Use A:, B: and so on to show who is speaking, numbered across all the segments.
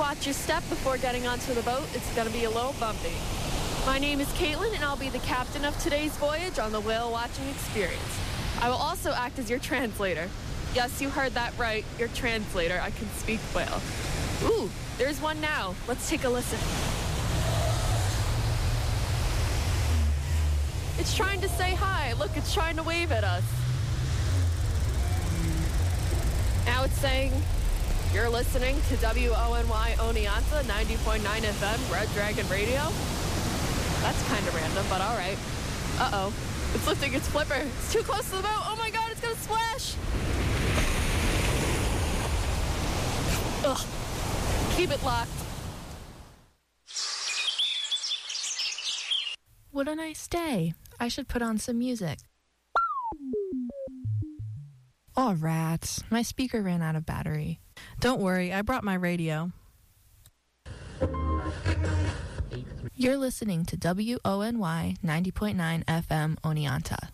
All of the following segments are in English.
A: watch your step before getting onto the boat. It's going to be a little bumpy. My name is Caitlin, and I'll be the captain of today's voyage on the whale watching experience. I will also act as your translator. Yes, you heard that right, your translator. I can speak whale. Ooh, there's one now. Let's take a listen. It's trying to say hi. Look, it's trying to wave at us. Now it's saying, you're listening to WONY Oneonta 90.9 FM, Red Dragon Radio. That's kind of random, but all right. Uh-oh. It's lifting its flipper. It's too close to the boat. Oh my God, it's gonna splash. Ugh. Keep it locked.
B: What a nice day. I should put on some music. Oh, rats. My speaker ran out of battery. Don't worry, I brought my radio. You're listening to WONY 90.9 FM Oneonta.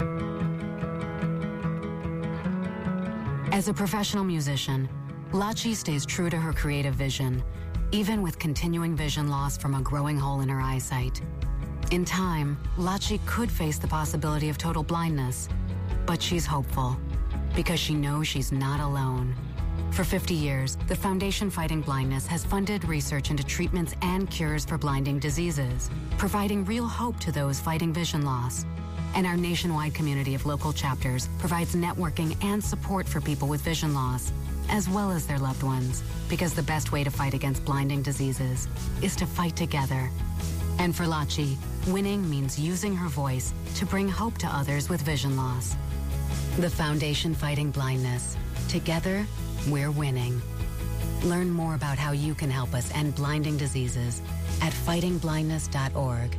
C: As a professional musician, Lachi stays true to her creative vision, even with continuing vision loss from a growing hole in her eyesight. In time, Lachi could face the possibility of total blindness, but she's hopeful because she knows she's not alone. For 50 years, the Foundation Fighting Blindness has funded research into treatments and cures for blinding diseases, providing real hope to those fighting vision loss. And our nationwide community of local chapters provides networking and support for people with vision loss, as well as their loved ones, because the best way to fight against blinding diseases is to fight together. And for Lachi, winning means using her voice to bring hope to others with vision loss. The Foundation Fighting Blindness. Together, we're winning. Learn more about how you can help us end blinding diseases at fightingblindness.org.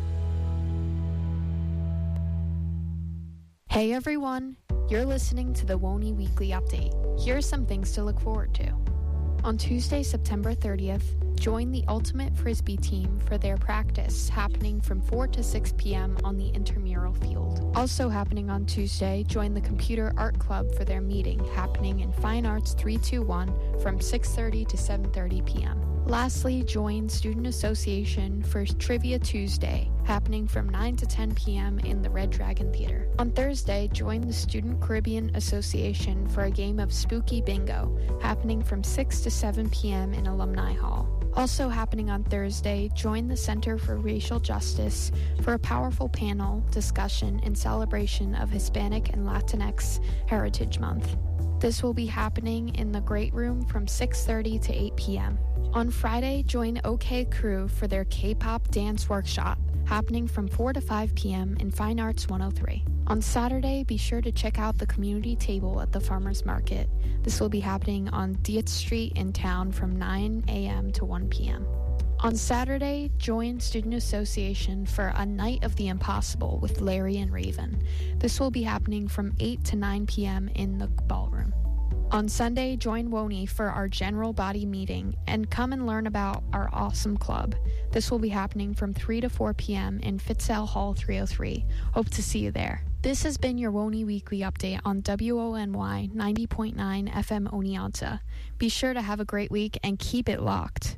D: Hey everyone, you're listening to the WONY Weekly Update. Here are some things to look forward to. On Tuesday, September 30th, join the Ultimate Frisbee team for their practice happening from 4 to 6 p.m. on the intramural field. Also happening on Tuesday, join the Computer Art Club for their meeting happening in Fine Arts 321 from 6:30 to 7:30 p.m. Lastly, join Student Association for Trivia Tuesday, happening from 9 to 10 p.m. in the Red Dragon Theater. On Thursday, join the Student Caribbean Association for a game of Spooky Bingo, happening from 6 to 7 p.m. in Alumni Hall. Also happening on Thursday, join the Center for Racial Justice for a powerful panel discussion in celebration of Hispanic and Latinx Heritage Month. This will be happening in the Great Room from 6:30 to 8 p.m. On Friday, join OK Crew for their K-pop dance workshop, happening from 4 to 5 p.m. in Fine Arts 103. On Saturday, be sure to check out the community table at the Farmers Market. This will be happening on Dietz Street in town from 9 a.m. to 1 p.m. On Saturday, join Student Association for a Night of the Impossible with Larry and Raven. This will be happening from 8 to 9 p.m. in the ballroom. On Sunday, join WONY for our general body meeting and come and learn about our awesome club. This will be happening from 3 to 4 p.m. in Fitzell Hall 303. Hope to see you there. This has been your WONY Weekly Update on WONY 90.9 FM Oneonta. Be sure to have a great week and keep it locked.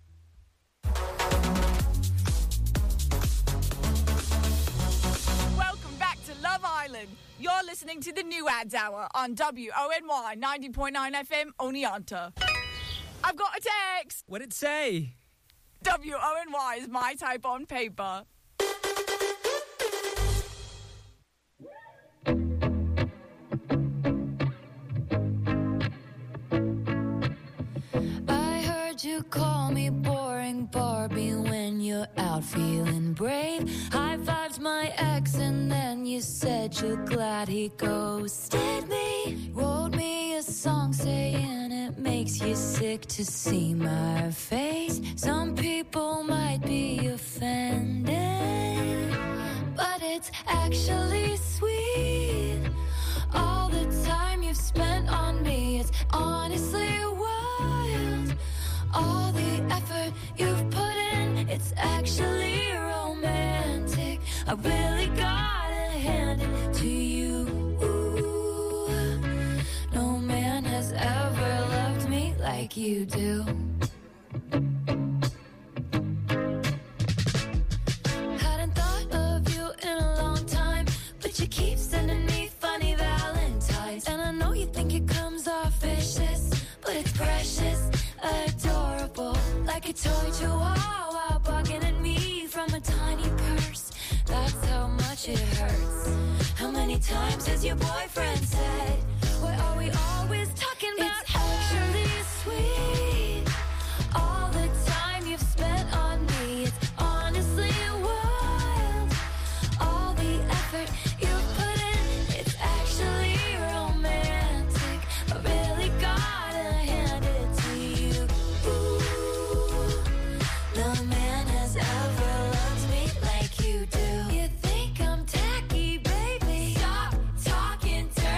E: Welcome back to Love Island. You're listening to the New Ads Hour on WONY 90.9 FM Oneonta. I've got a text.
F: What'd it say?
E: WONY is my type on paper.
G: I heard you call me boring Barbie when you're out feeling brave. High fived my ex and then you said you're glad he ghosted me. Wrote me a song saying it makes you sick to see my face. Some people might be offended, but it's actually sweet. All the time you've spent on me, it's honestly wild. All the effort you've put in, it's actually romantic. I really gotta hand it to you. No man has ever loved me like you do. times has your boyfriend said, what are we always talking about? It's actually sweet. All the time you've spent on me, it's honestly wild. All the effort you've put in, it's actually romantic. I really gotta hand it to you. Ooh, no man has ever loved me like you do. You think I'm tacky, baby? Stop talking dirty.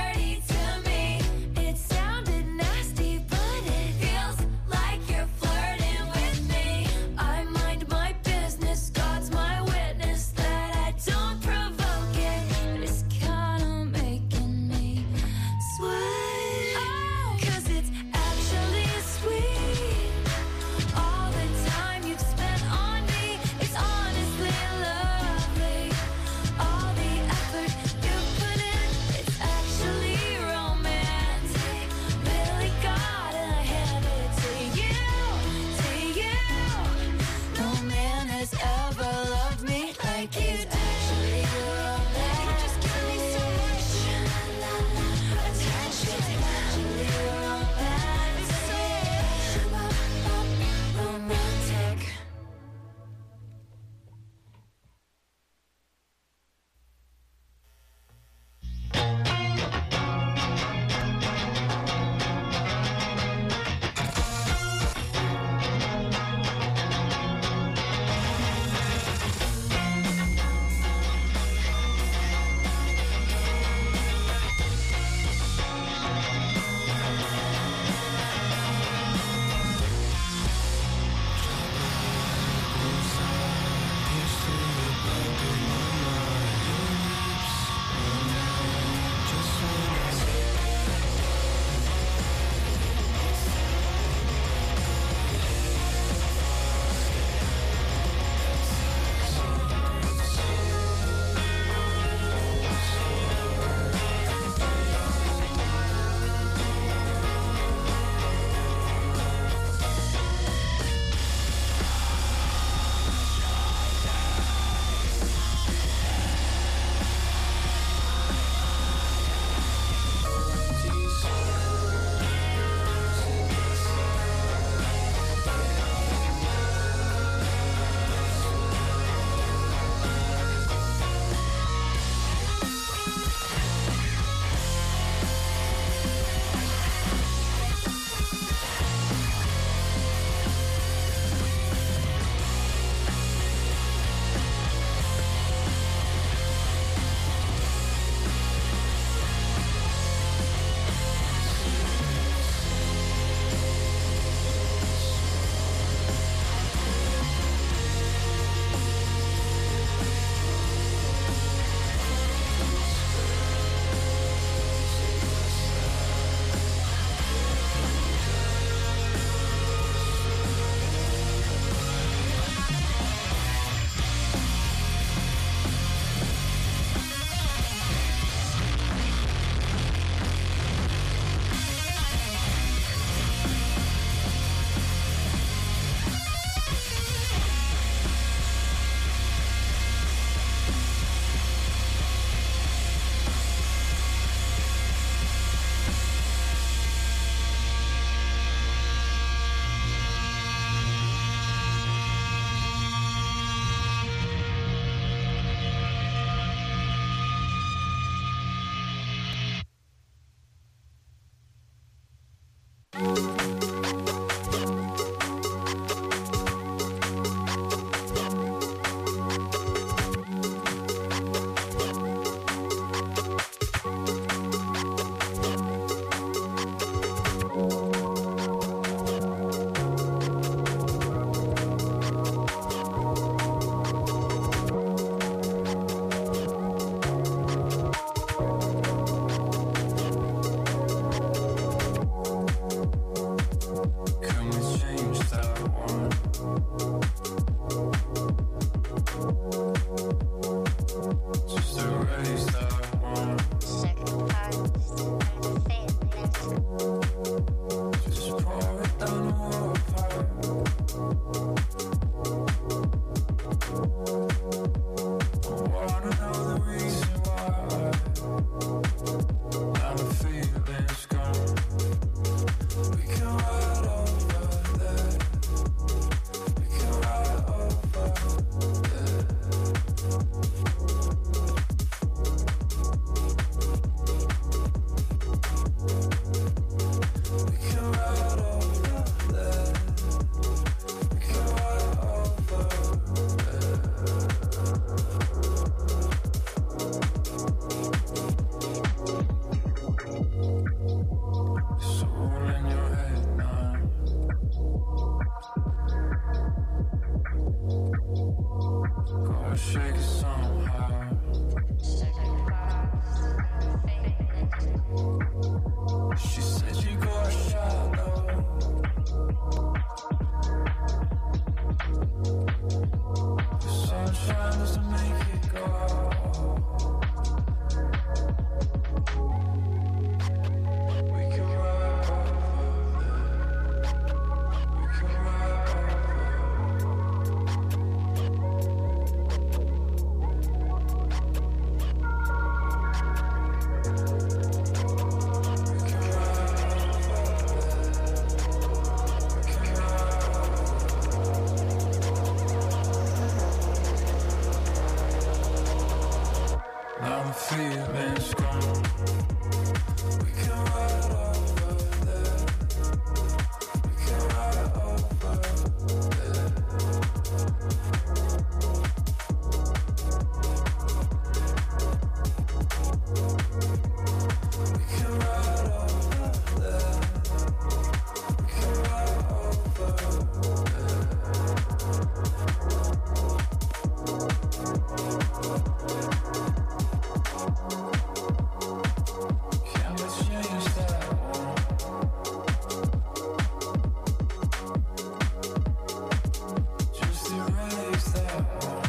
F: Gotta shake it somehow. She said you got shallow. The sunshine doesn't make it go. We can ride over there. We can ride now the feeling's gone. We can ride over there. We can ride over there. We can ride over there. We can ride over there. Can't we change that one? Just erase that one.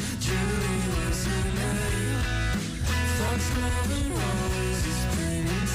F: Julie was her name. Foxglove and roses, spring and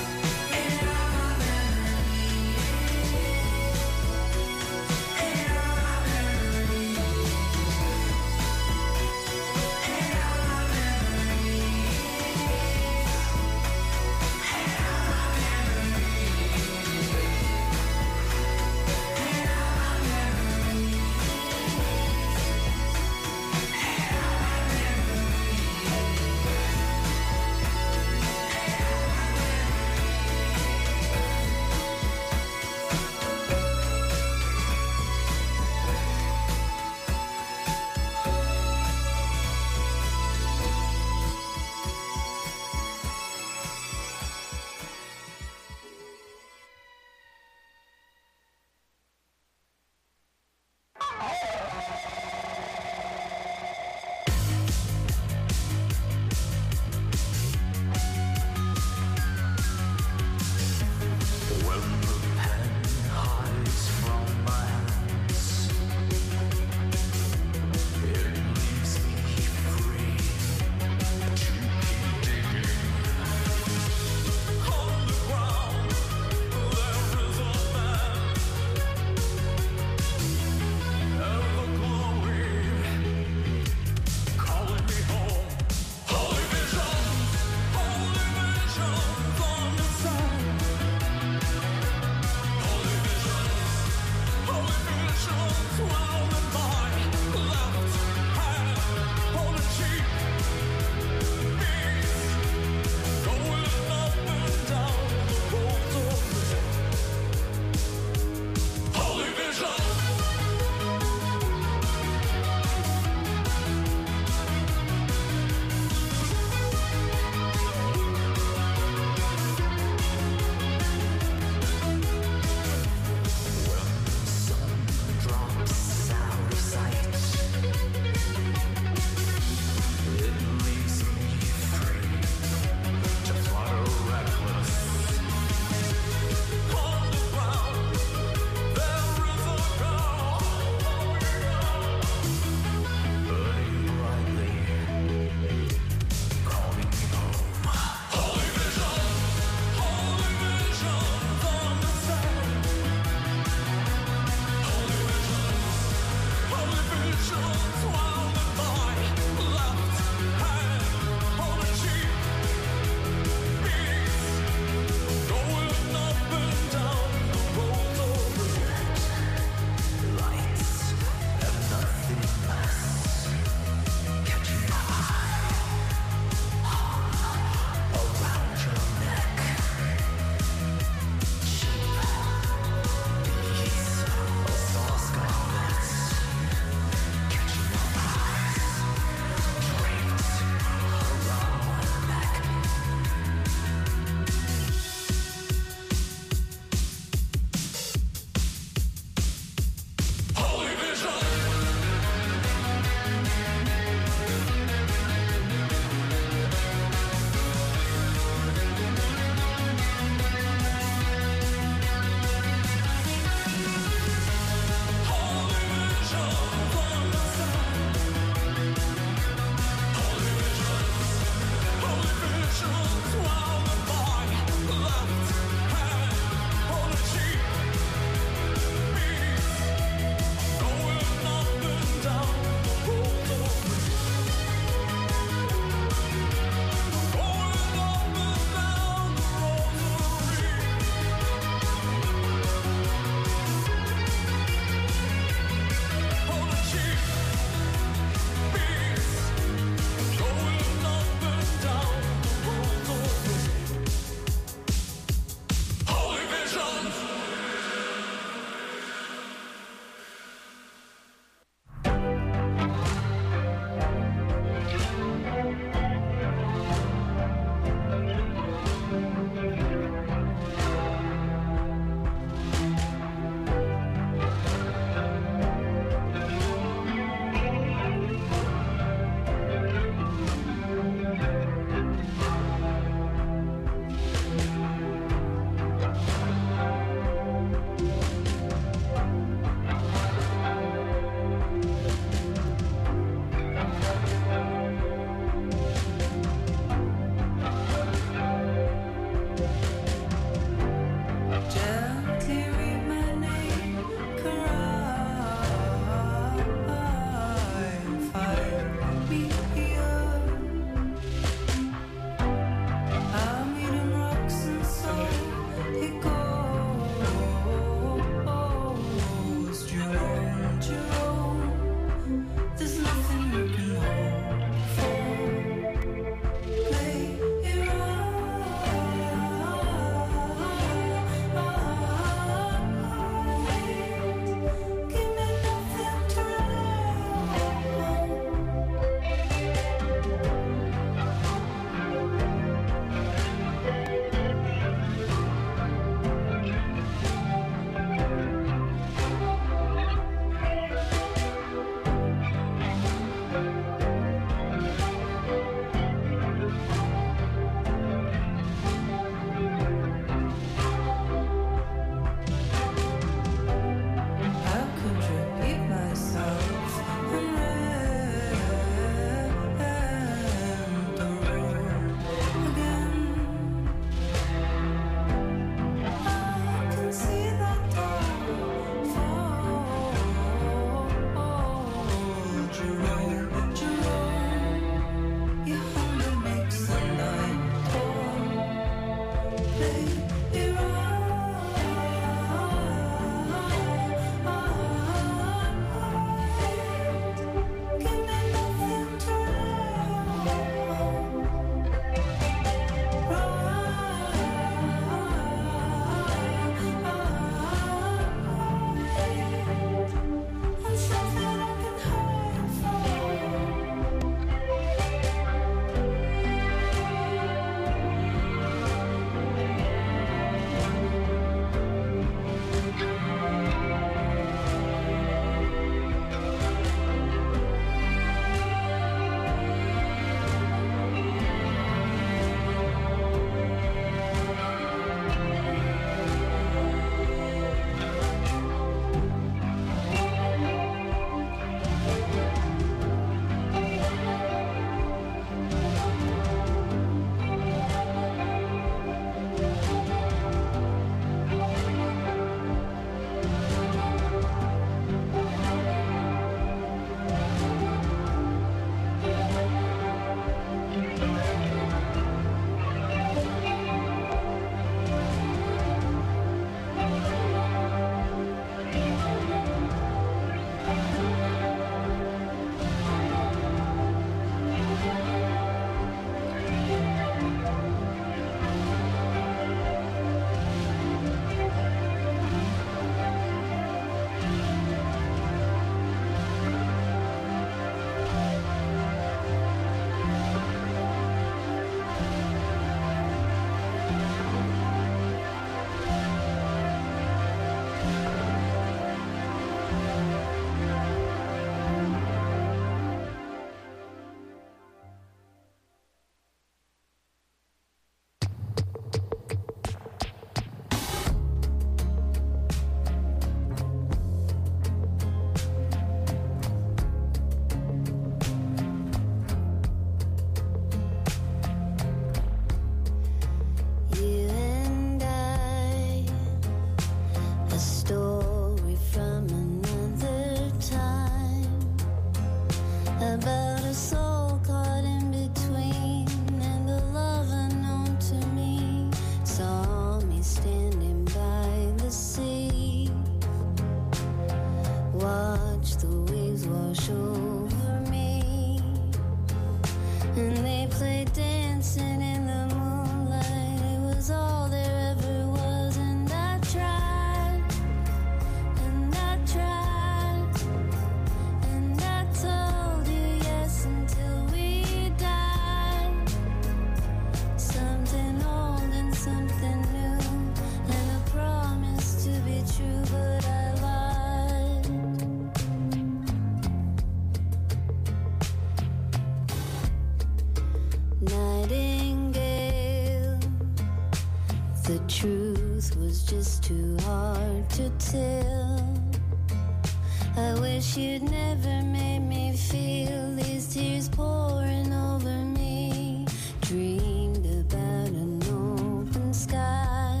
G: The truth was just too hard to tell. I wish you'd never made me feel these tears pouring over me. Dreamed about an open sky,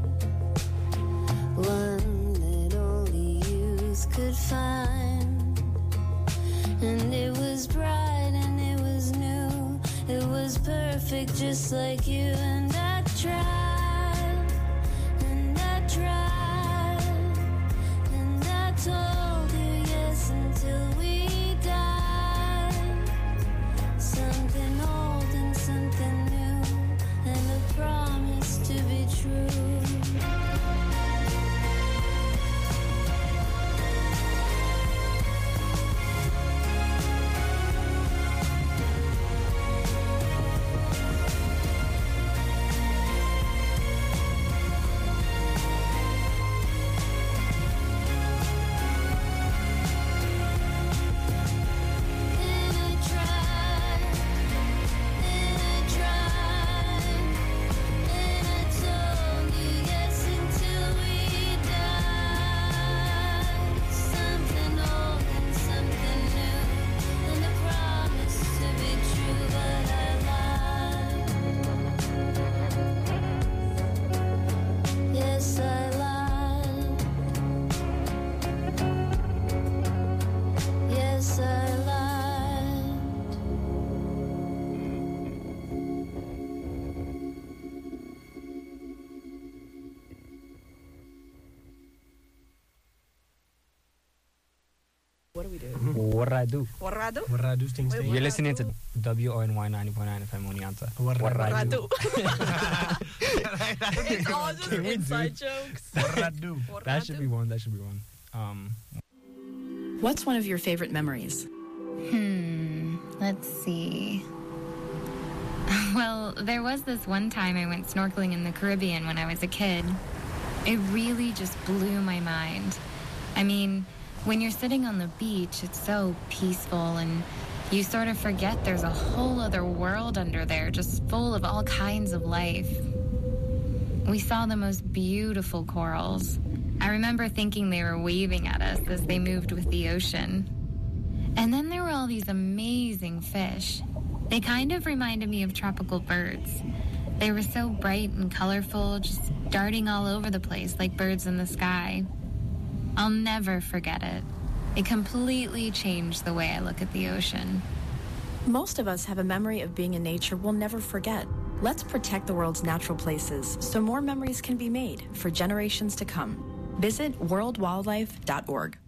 G: one that only youth could find. And it was bright and it was new, it was perfect just like you. And I tried, and I tried, and I told you yes until we died. Something old and something new, and a promise to be true.
A: What do we do?
H: Warradu.
A: Warradu?
I: Warradu Sting Sting.
H: You're listening to WONY 90.9 FM Oneonta.
A: Warradu. It's all just inside jokes.
I: Warradu.
H: That should be one. That should be one.
J: What's one of your favorite memories?
K: Let's see. Well, there was this one time I went snorkeling in the Caribbean when I was a kid. It really just blew my mind. I mean, when you're sitting on the beach, it's so peaceful and you sort of forget there's a whole other world under there just full of all kinds of life. We saw the most beautiful corals. I remember thinking they were waving at us as they moved with the ocean. And then there were all these amazing fish. They kind of reminded me of tropical birds. They were so bright and colorful, just darting all over the place like birds in the sky. I'll never forget it. It completely changed the way I look at the ocean.
J: Most of us have a memory of being in nature we'll never forget. Let's protect the world's natural places so more memories can be made for generations to come. Visit worldwildlife.org.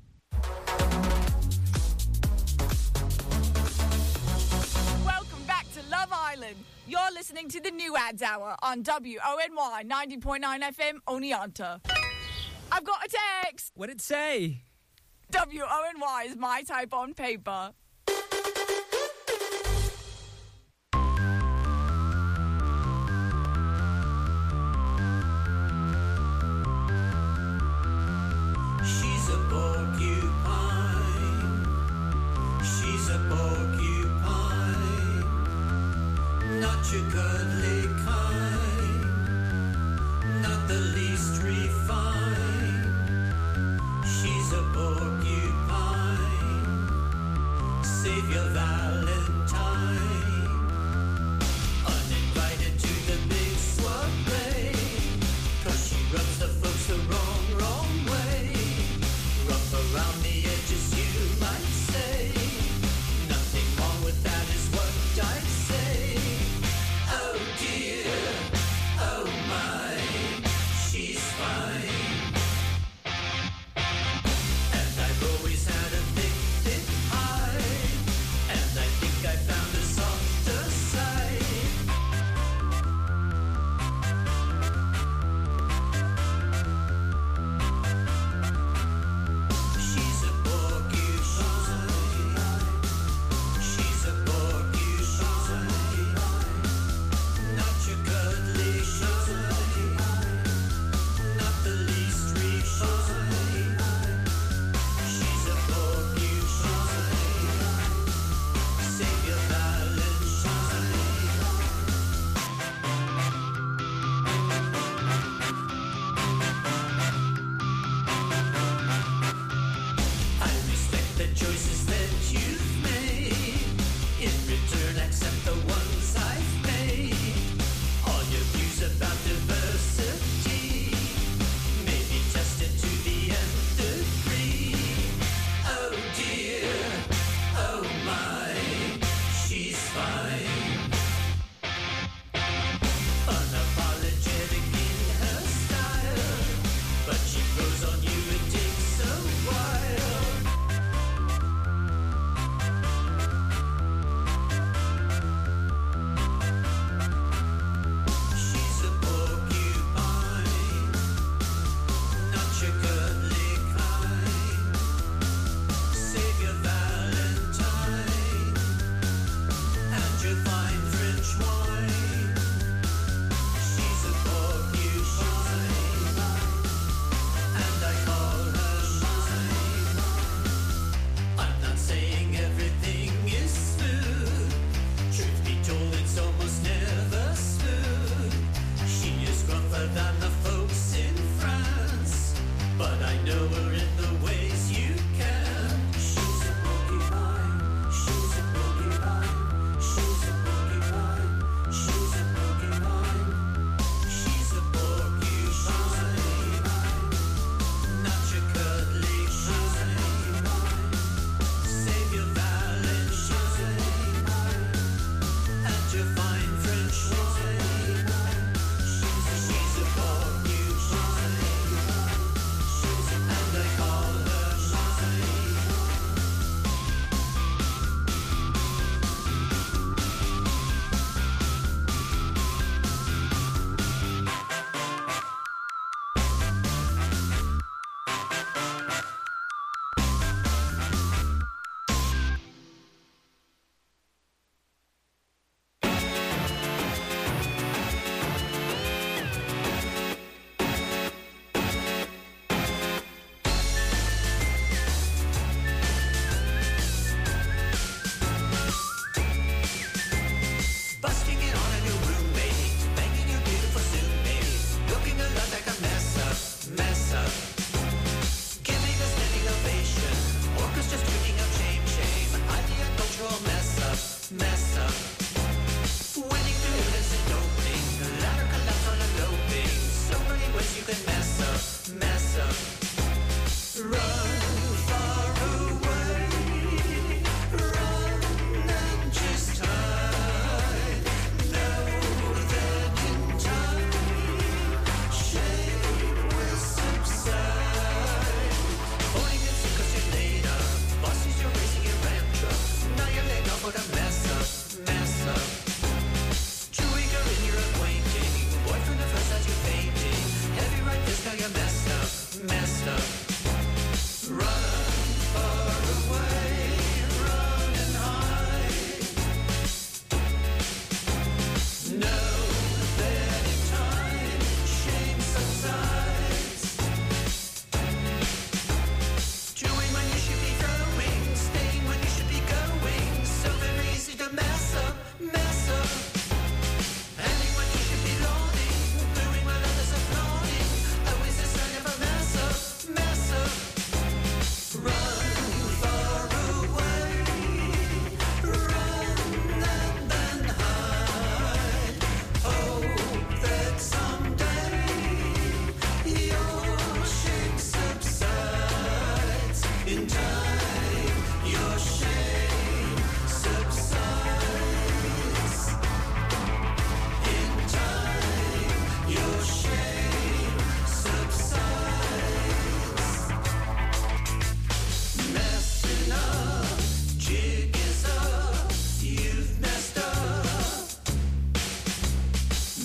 E: Welcome back to Love Island. You're listening to the New Ads Hour on WONY 90.9 FM Oneonta. I've got a text.
L: What'd it say?
E: WONY is my type on paper.
F: She's a porcupine. She's a porcupine. Not your cuddly kind. Not the least refined. She's a porcupine.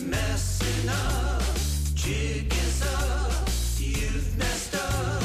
F: messing up, jiggers up, you've messed up.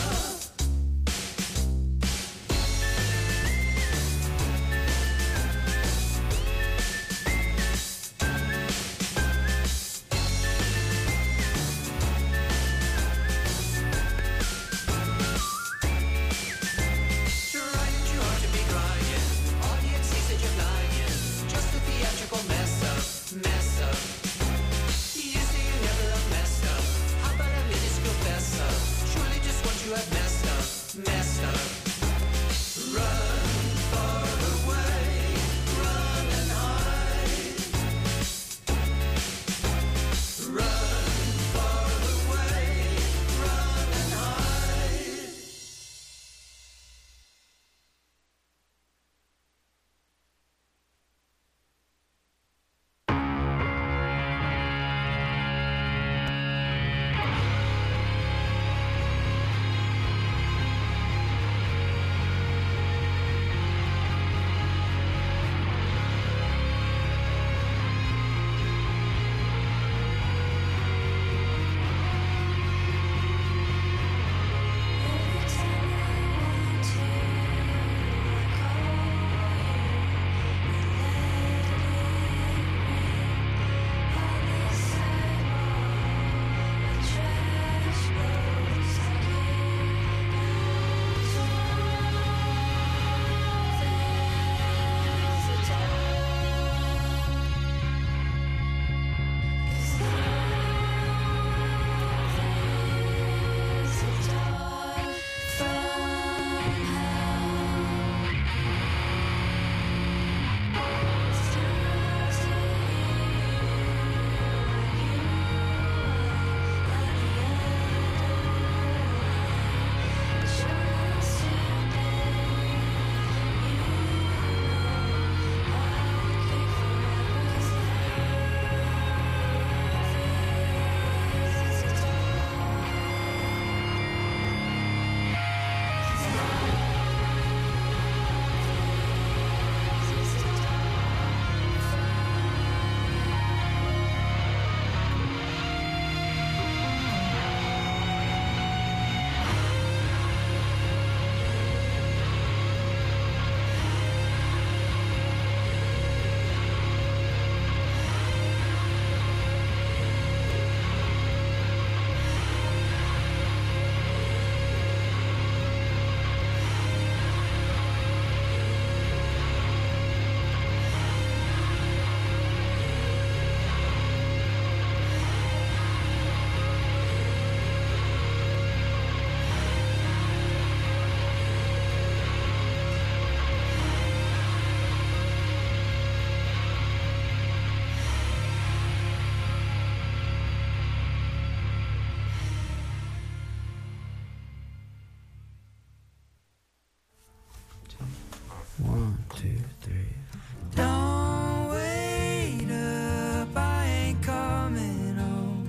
I: Don't wait up, I ain't coming home.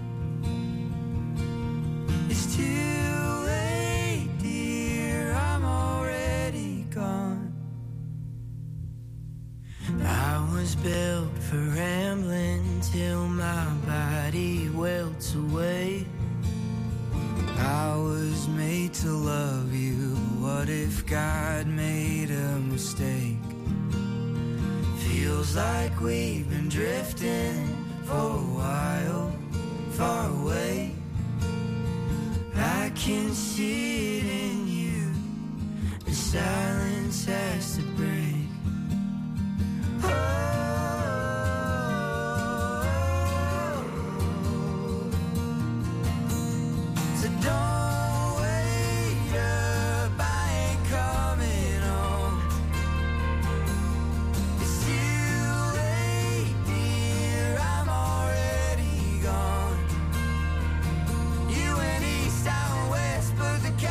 I: It's too late, dear, I'm already gone. I was built for rambling till my body welts away. I was made to love you. What if God made a mistake? Feels like we've been drifting for a while, far away. I can see it in you. The silence has to break. So don't wait up, I ain't coming home. It's too late, dear, I'm already gone. You went east, I went west, but the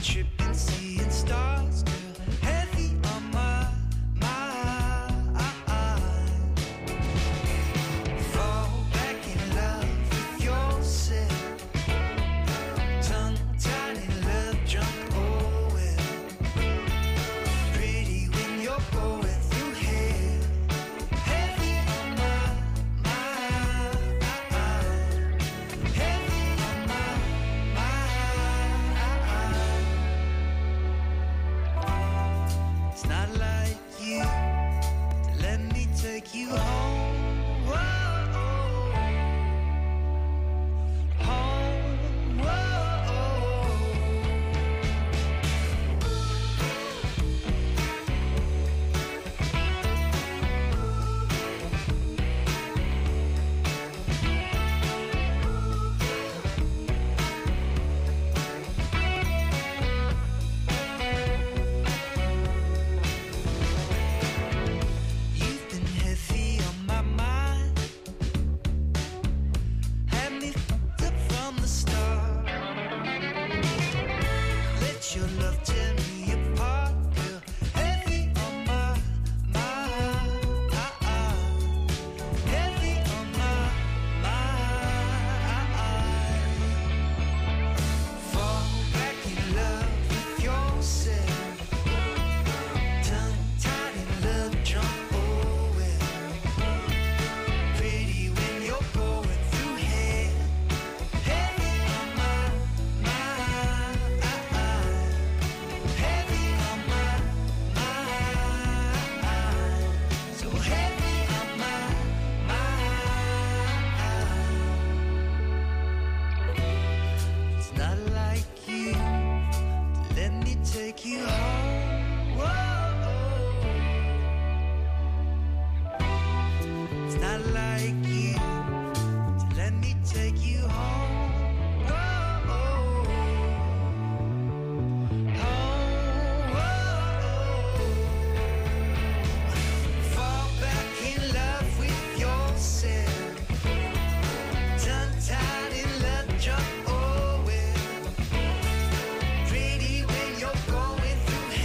I: tripping, seeing stars, girl, heavy on my mind. Fall back in love with yourself, tongue-tied in love, drunk, oh well. Pretty when you're going through hell, heavy on my mind, heavy on my mind. It's not like you to let me take you home. Whoa, home, whoa. You've been heavy on my mind, had me fucked up from the start. Let your love tear me apart, girl, heavy on my mind, heavy on my mind. Fall back in love with yourself, tongue-tied in love, drunk, oh well. Pretty when you're going through hell, heavy on my mind, heavy on my mind, so heavy on my mind. It's not like you to let me take you home. Whoa. It's not like you to let me take you home. Whoa. Home. Whoa. Fall back in love with yourself, tongue-tied in love, drunk, oh well. Pretty when you're going through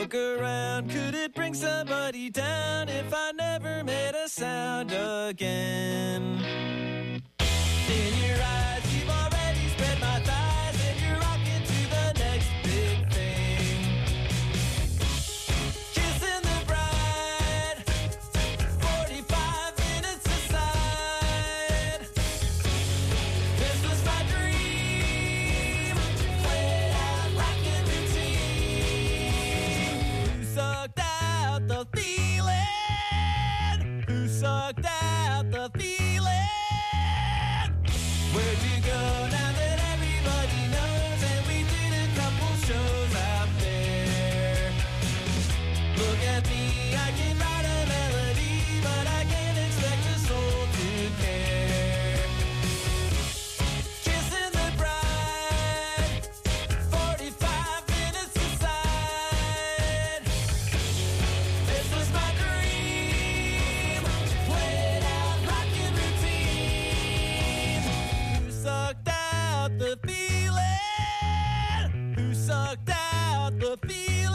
L: look around. Could it bring somebody down if I never made a sound again? In your eyes, you've already spread my thighs, and you're rocking to the next big thing. Kissing the bride, 45 minutes aside. This was my dream, played out rockin' routine. Who sucked out the feeling? Who sucked out the feeling? Where'd you go now that everybody knows? And we did a couple shows out there. Look at me, I can write a melody, but I can't expect a soul to care. Kissing the bride, 45 minutes aside. This was my dream, played out rockin' routine. Who sucked out the feeling? Who sucked out the feeling?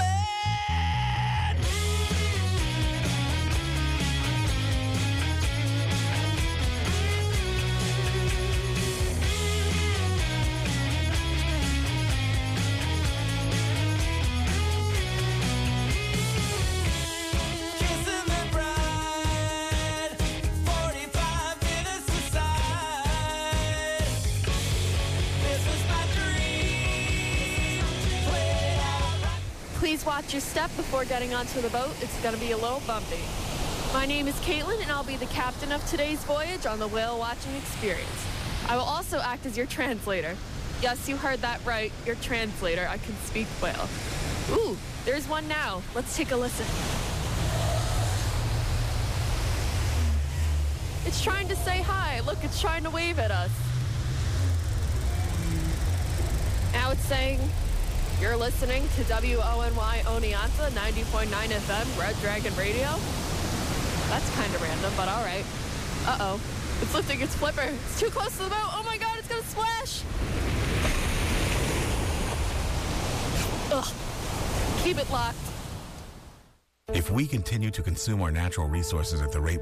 L: Kissing the bride, 45 minutes aside. This was my dream, played out.
A: Please watch your step before getting onto the boat. It's going to be a little bumpy. My name is Caitlin, and I'll be the captain of today's voyage on the whale watching experience. I will also act as your translator. Yes, you heard that right, your translator. I can speak whale. Ooh, there's one now. Let's take a listen. It's trying to say hi. Look, it's trying to wave at us. Now it's saying, you're listening to WONY Oneonta 90.9 FM, Red Dragon Radio. That's kind of random, but all right. Uh-oh. It's lifting its flipper. It's too close to the boat. Oh my God, it's gonna splash. Ugh. Keep it locked.
M: If we continue to consume our natural resources at the rate